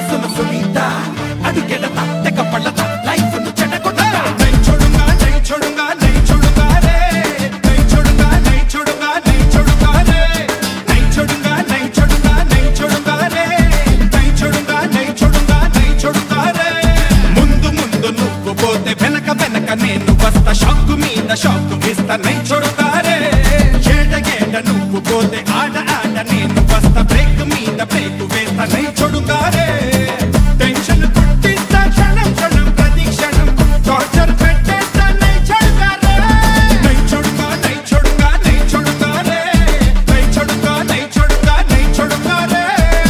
సున సునీత అడుగెడతా తెగ పళ్ళతా లైఫ్ ను చెడగొట్టతా నేను వస్తా షాకు మీద షాకు ఇస్తా నై చూడతారే ఏడ ఏడ నువ్వు పోతే ఆడ ఆడ నేను వస్తా బ్రేక్ మీద బ్రేక్ వేస్తా నై చూడతారే టెన్షన్ పుట్టిస్తా క్షణం క్షణం ప్రతి క్షణం టార్చర్ పెట్టేస్తా నై చూడతారే నై చూడగా నై చూడగా నై చూడతారే నై చూడగా నై చూడగా నై చూడతారే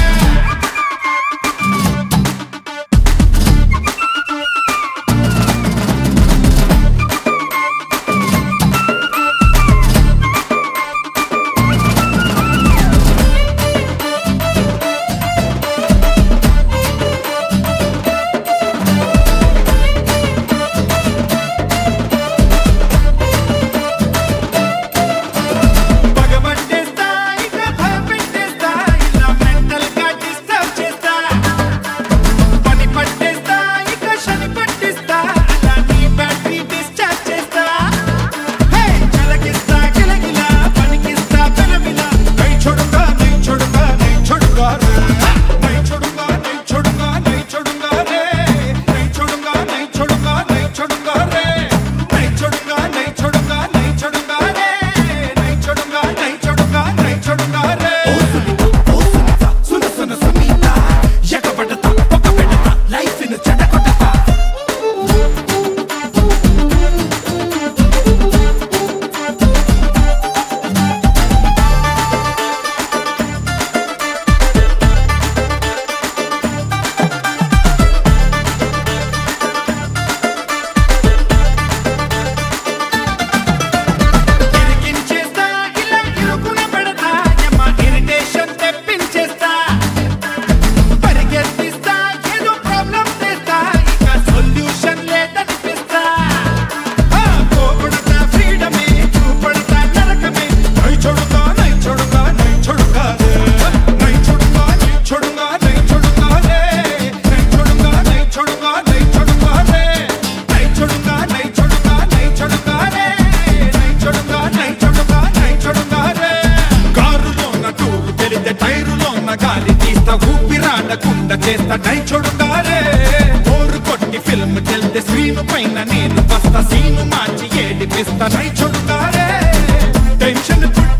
చేస్తా నై చూడతారే బోరు కొట్టి ఫిల్మ్ చెల్తే స్క్రీన్ పైన నేను వస్తా సీను మార్చి ఏడిపిస్తా నై చూడతారే టెన్షన్